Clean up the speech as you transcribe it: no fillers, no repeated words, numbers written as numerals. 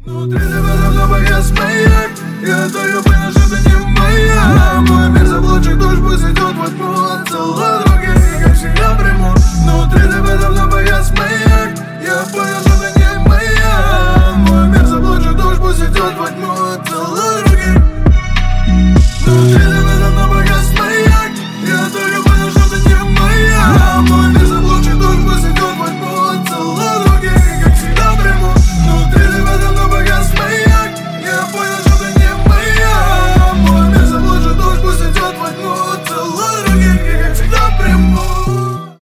Внутри тебя давно погас маяк. Я только понял, что ты не моя. Мой мир заблудших душ пусть идет во тьму. Отцела других, как всегда приму. Внутри тебя давно погас маяк. Я понял, что ты не моя. Мой мир заблудших душ пусть идет во тьму. Отцела других. Внутри тебя